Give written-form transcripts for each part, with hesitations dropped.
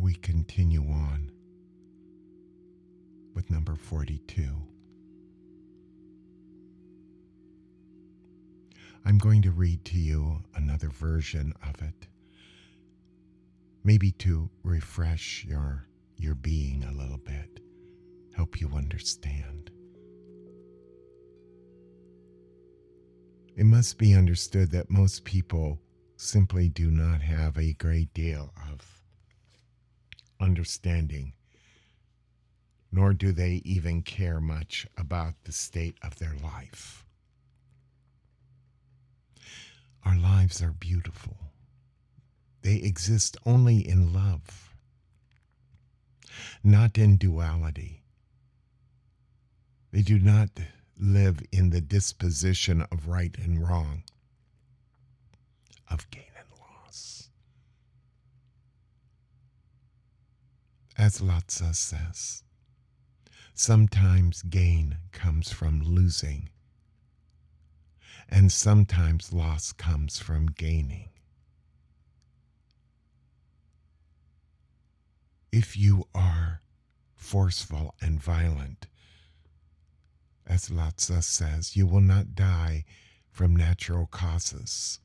we continue on with number 42. I'm going to read to you another version of it, maybe to refresh your being a little bit, help you understand. It must be understood that most people simply do not have a great deal of understanding, nor do they even care much about the state of their life. Our lives are beautiful. They exist only in love, not in duality. They do not live in the disposition of right and wrong, of gain and loss. As Lao-Tzu says, sometimes gain comes from losing, and sometimes loss comes from gaining. If you are forceful and violent, as Lao-Tzu says, you will not die from natural causes.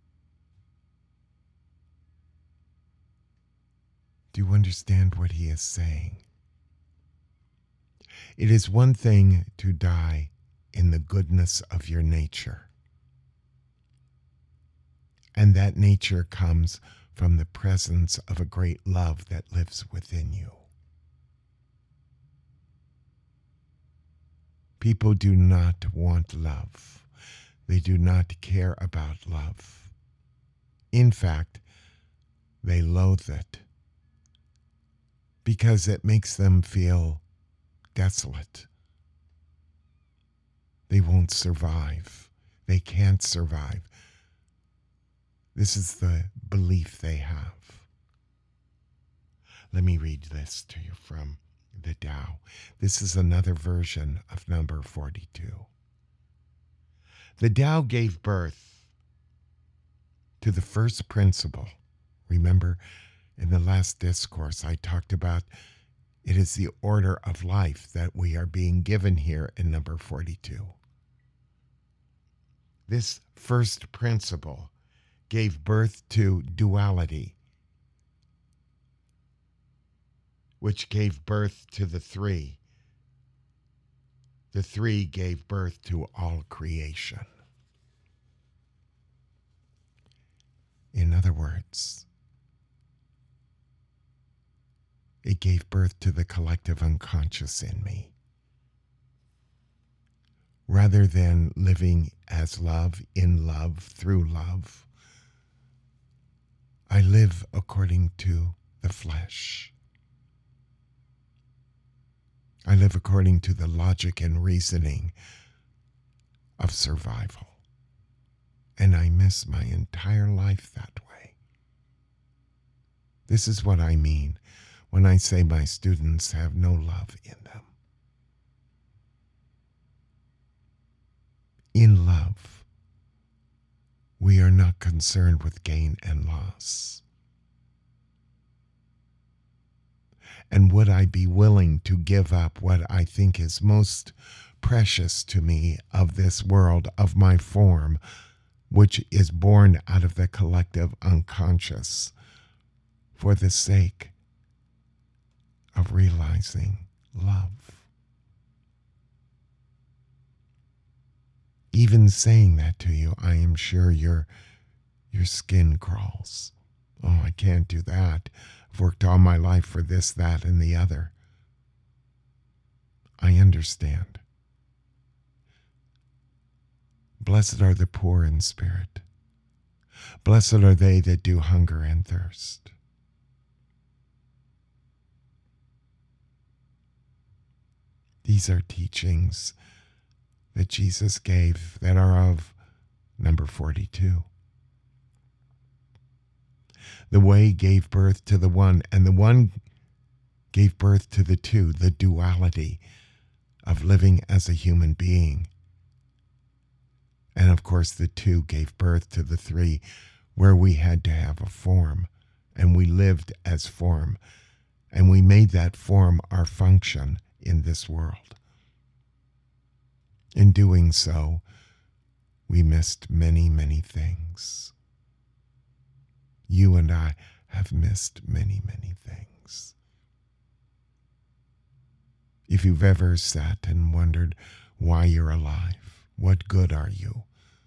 Do you understand what he is saying? It is one thing to die in the goodness of your nature, and that nature comes from the presence of a great love that lives within you. People do not want love. They do not care about love. In fact, they loathe it because it makes them feel desolate. They won't survive. They can't survive. This is the belief they have. Let me read this to you from the Tao. This is another version of number 42. The Tao gave birth to the first principle. Remember, in the last discourse, I talked about it is the order of life that we are being given here in number 42. This first principle gave birth to duality, which gave birth to the three. The three gave birth to all creation. In other words, it gave birth to the collective unconscious in me. Rather than living as love, in love, through love, I live according to the flesh. I live according to the logic and reasoning of survival. And I miss my entire life that way. This is what I mean when I say my students have no love in them. In love, we are not concerned with gain and loss. And would I be willing to give up what I think is most precious to me of this world, of my form, which is born out of the collective unconscious, for the sake of realizing love? Even saying that to you, I am sure your skin crawls. Oh, I can't do that. I've worked all my life for this, that, and the other. I understand. Blessed are the poor in spirit. Blessed are they that do hunger and thirst. These are teachings that Jesus gave that are of number 42. The way gave birth to the one, and the one gave birth to the two, the duality of living as a human being. And of course, the two gave birth to the three, where we had to have a form, and we lived as form. And we made that form our function in this world. In doing so, we missed many, many things. You and I have missed many, many things. If you've ever sat and wondered why you're alive, what good are you?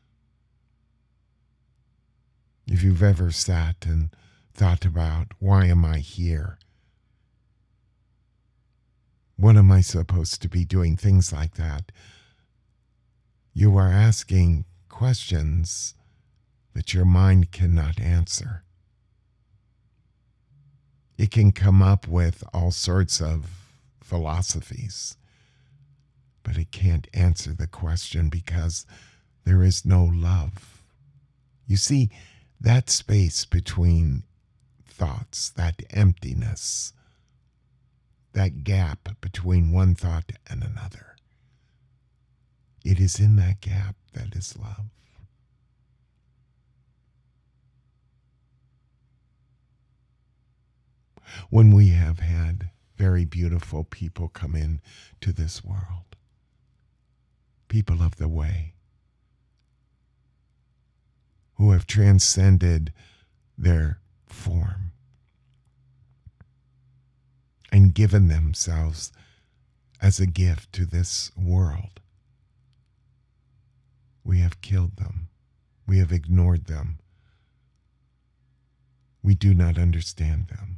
If you've ever sat and thought about, why am I here? What am I supposed to be doing? Things like that. You are asking questions that your mind cannot answer. It can come up with all sorts of philosophies, but it can't answer the question because there is no love. You see, that space between thoughts, that emptiness, that gap between one thought and another, it is in that gap that is love. When we have had very beautiful people come in to this world, people of the way, who have transcended their form and given themselves as a gift to this world, we have killed them. We have ignored them. We do not understand them.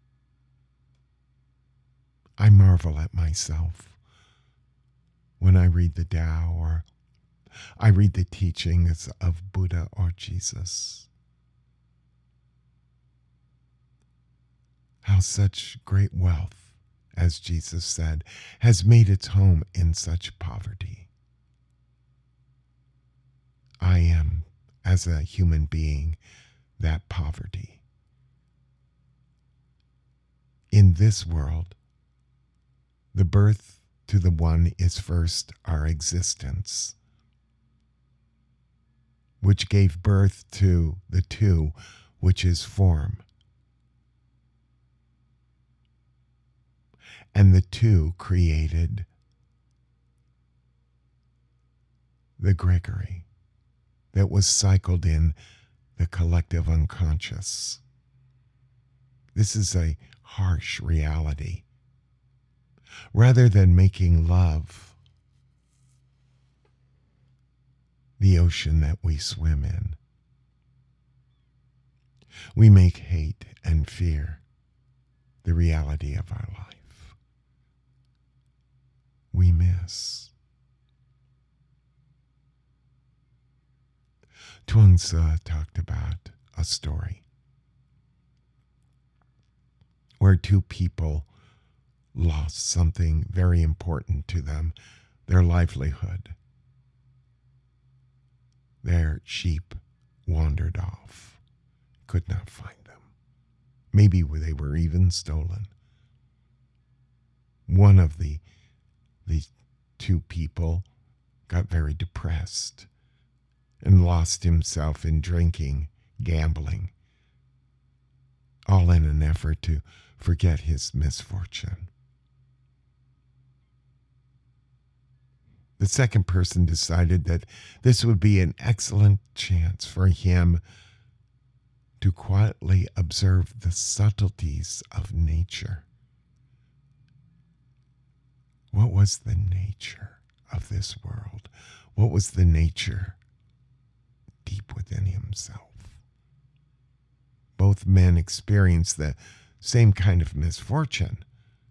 I marvel at myself when I read the Tao or I read the teachings of Buddha or Jesus. How such great wealth, as Jesus said, has made its home in such poverty. I am, as a human being, that poverty. In this world, the birth to the one is first our existence, which gave birth to the two, which is form. And the two created the Gregory that was cycled in the collective unconscious. This is a harsh reality. Rather than making love the ocean that we swim in, we make hate and fear the reality of our life. We miss. Chuang Tzu talked about a story where two people lost something very important to them, their livelihood. Their sheep wandered off, could not find them. Maybe they were even stolen. One of the two people got very depressed and lost himself in drinking, gambling, all in an effort to forget his misfortune. The second person decided that this would be an excellent chance for him to quietly observe the subtleties of nature. What was the nature of this world? What was the nature deep within himself? Both men experienced the same kind of misfortune,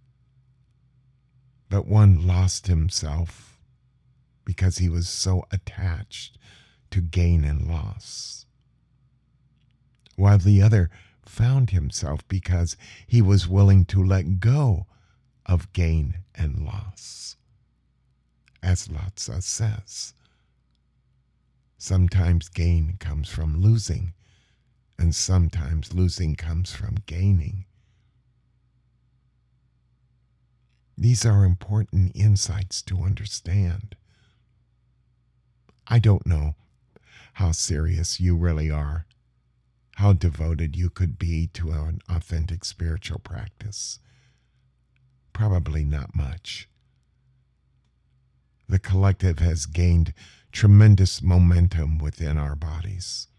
but one lost himself because he was so attached to gain and loss, while the other found himself because he was willing to let go of gain and loss. As Lao Tzu says, sometimes gain comes from losing, and sometimes losing comes from gaining. These are important insights to understand. I don't know how serious you really are, how devoted you could be to an authentic spiritual practice. Probably not much. The collective has gained tremendous momentum within our bodies.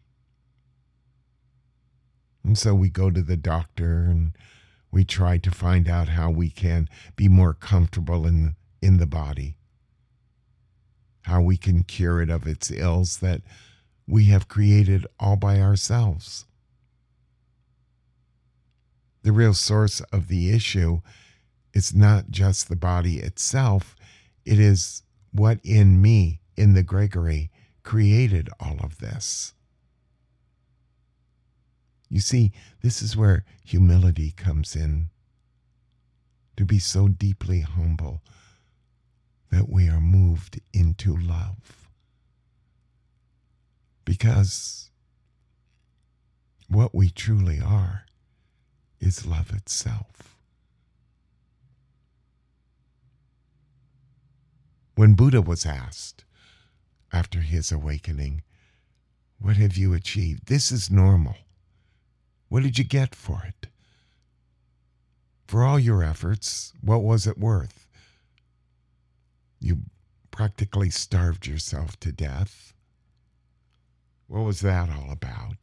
And so we go to the doctor and we try to find out how we can be more comfortable in the body, how we can cure it of its ills that we have created all by ourselves. The real source of the issue is not just the body itself, it is what in me, in the Gregory, created all of this. You see, this is where humility comes in. To be so deeply humble that we are moved into love. Because what we truly are is love itself. When Buddha was asked after his awakening, "What have you achieved? This is normal. What did you get for it? For all your efforts, what was it worth? You practically starved yourself to death. What was that all about?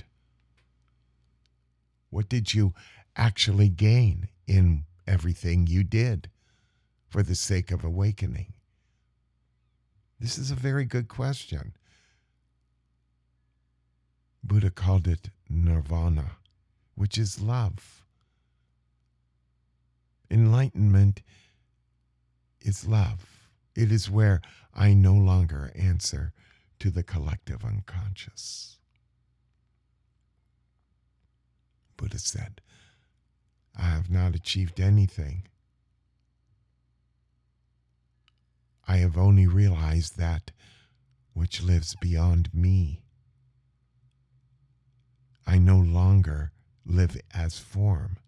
What did you actually gain in everything you did for the sake of awakening?" This is a very good question. Buddha called it nirvana, which is love. Enlightenment is love. It is where I no longer answer to the collective unconscious. Buddha said, "I have not achieved anything. I have only realized that which lives beyond me. I no longer live as form.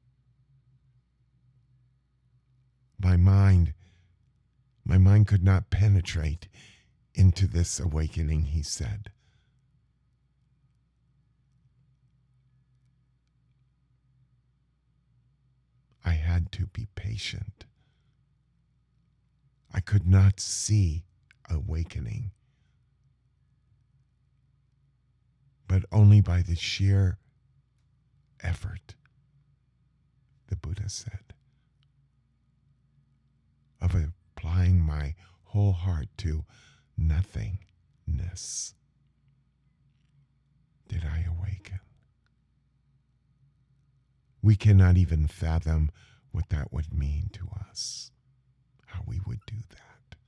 My mind could not penetrate into this awakening," he said. I had to be patient. I could not see awakening, but only by the sheer effort, the Buddha said, of applying my whole heart to nothingness did I awaken. We cannot even fathom what that would mean to us, how we would do that.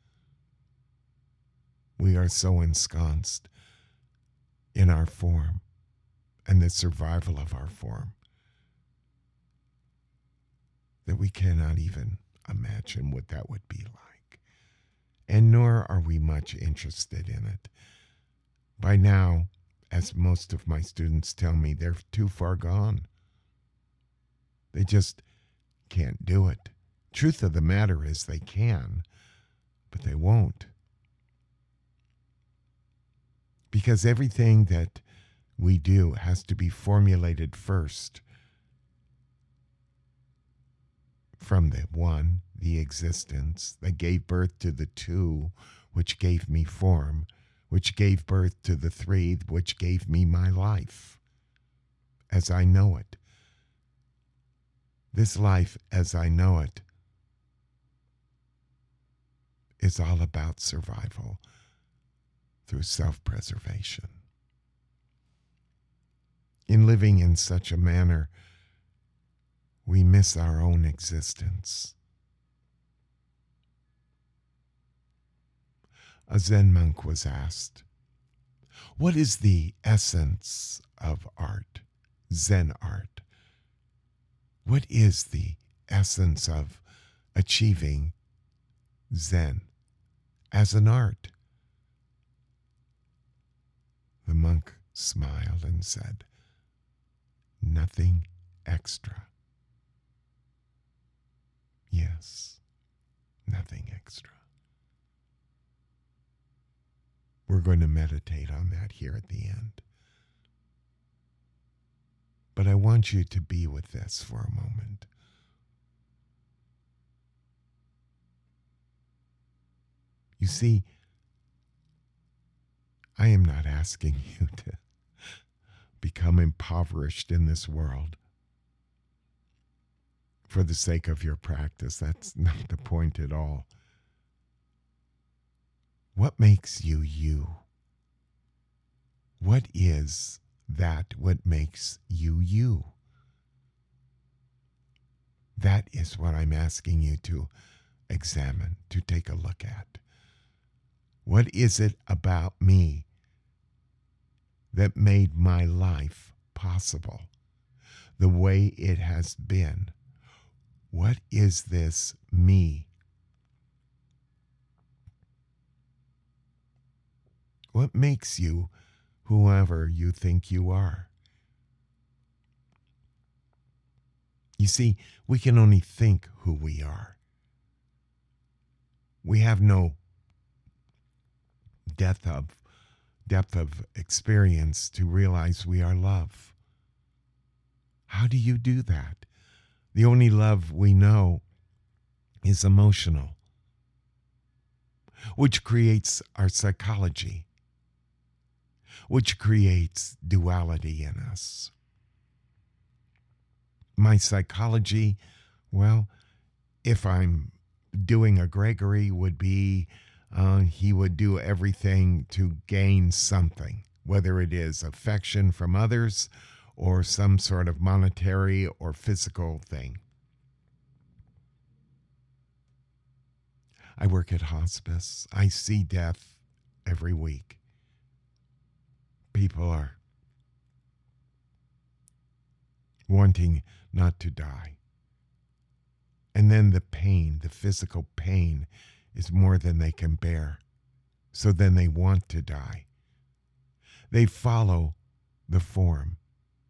We are so ensconced in our form and the survival of our form that we cannot even imagine what that would be like. And nor are we much interested in it. By now, as most of my students tell me, they're too far gone. They just can't do it. Truth of the matter is they can, but they won't. Because everything that we do has to be formulated first from the one, the existence, that gave birth to the two, which gave me form, which gave birth to the three, which gave me my life, as I know it. This life, as I know it, is all about survival through self-preservation. In living in such a manner, we miss our own existence. A Zen monk was asked, "What is the essence of art, Zen art? What is the essence of achieving Zen as an art?" The monk smiled and said, "Nothing extra." Yes, nothing extra. We're going to meditate on that here at the end. But I want you to be with this for a moment. see, I am not asking you to become impoverished in this world for the sake of your practice. That's not the point at all. What makes you you? What is that what makes you you? That is what I'm asking you to examine, to take a look at. What is it about me that made my life possible the way it has been? What is this me? What makes you whoever you think you are? You see, we can only think who we are. We have no depth of experience to realize we are love. How do you do that? The only love we know is emotional, which creates our psychology, which creates duality in us. My psychology, well, if I'm doing a Gregory, would be he would do everything to gain something, whether it is affection from others or some sort of monetary or physical thing. I work at hospice. I see death every week. People are wanting not to die. And then the pain, the physical pain, is more than they can bear. So then they want to die. They follow the form.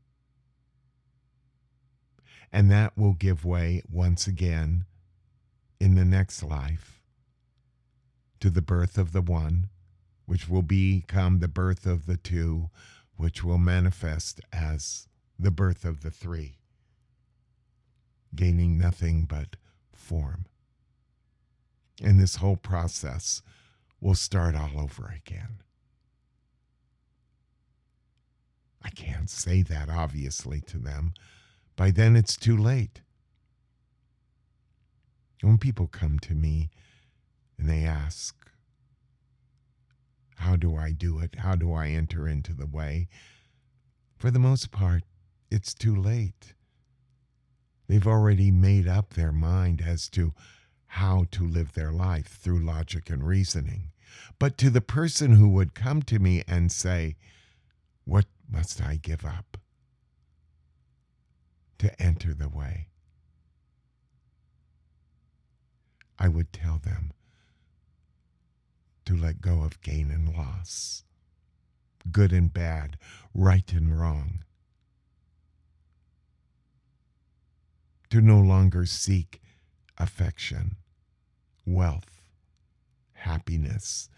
And that will give way once again in the next life to the birth of the one, which will become the birth of the two, which will manifest as the birth of the three, gaining nothing but form. And this whole process will start all over again. I can't say that obviously to them. By then it's too late. When people come to me and they ask, how do I do it? How do I enter into the way? For the most part, it's too late. They've already made up their mind as to how to live their life through logic and reasoning. But to the person who would come to me and say, what must I give up to enter the way? I would tell them to let go of gain and loss, good and bad, right and wrong. To no longer seek affection, wealth, happiness,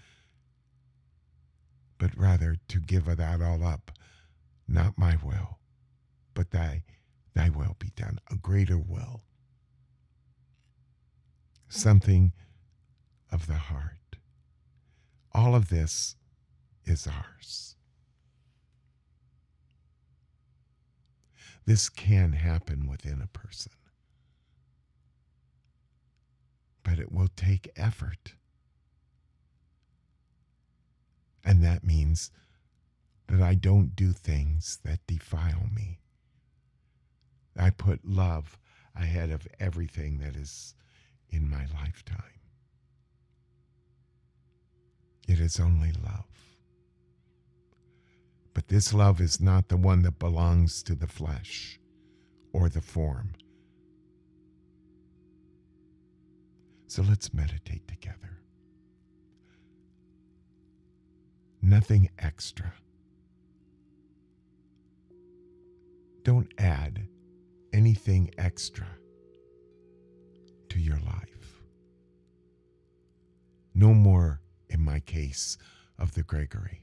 but rather to give that all up. Not my will, but thy will be done, a greater will. Something of the heart. All of this is ours. This can happen within a person, but it will take effort. And that means that I don't do things that defile me. I put love ahead of everything that is in my lifetime. It is only love. But this love is not the one that belongs to the flesh or the form. So let's meditate together. Nothing extra. Don't add anything extra to your life. No more, in my case, of the Gregory.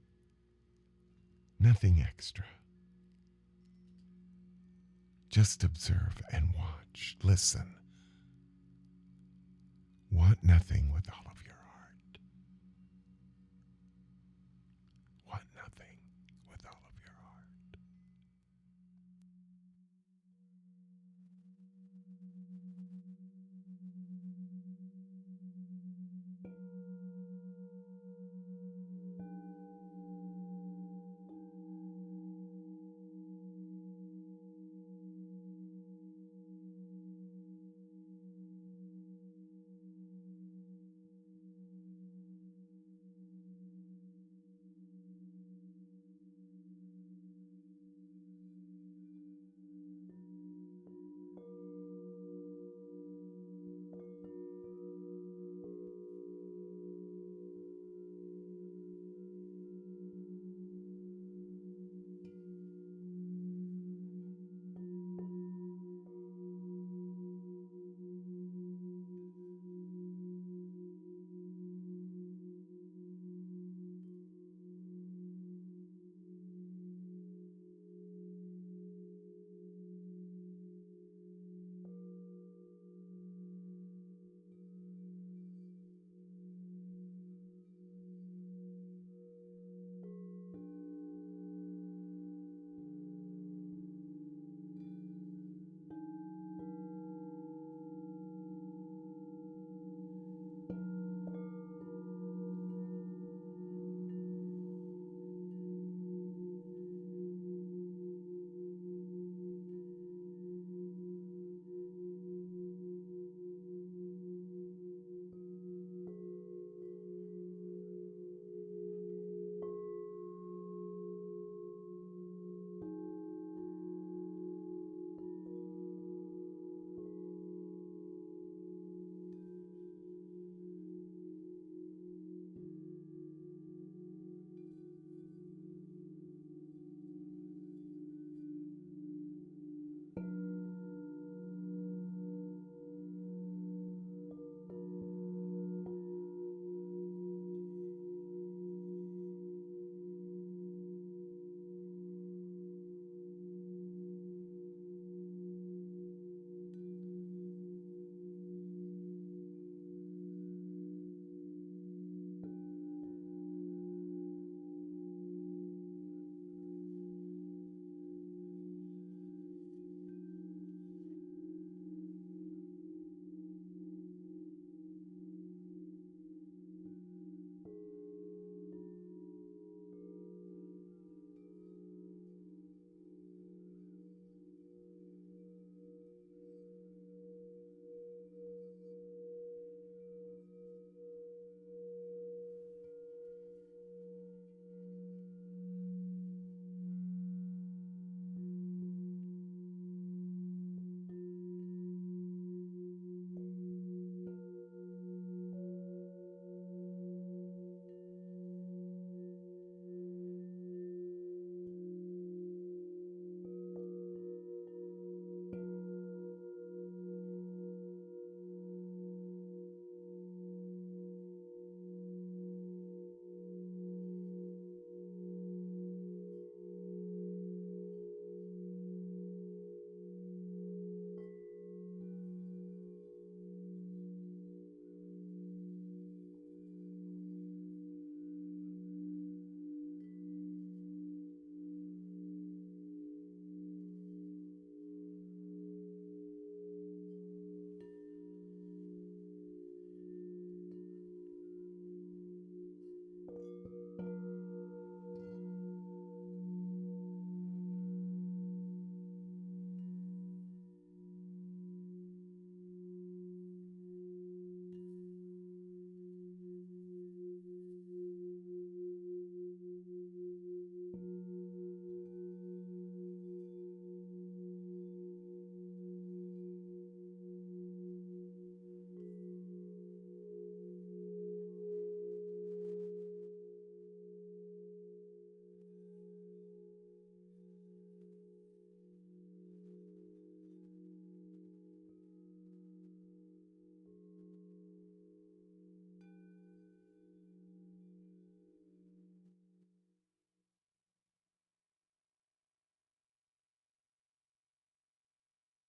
Nothing extra. Just observe and watch. Listen. Want nothing with all of your